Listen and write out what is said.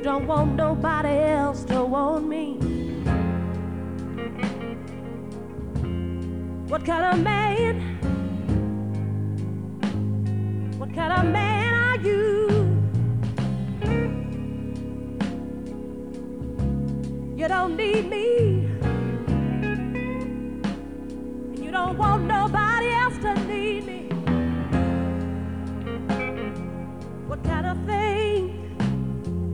don't want nobody else to want me. What kind of man? What kind of man are you? You don't need me. You don't want nobody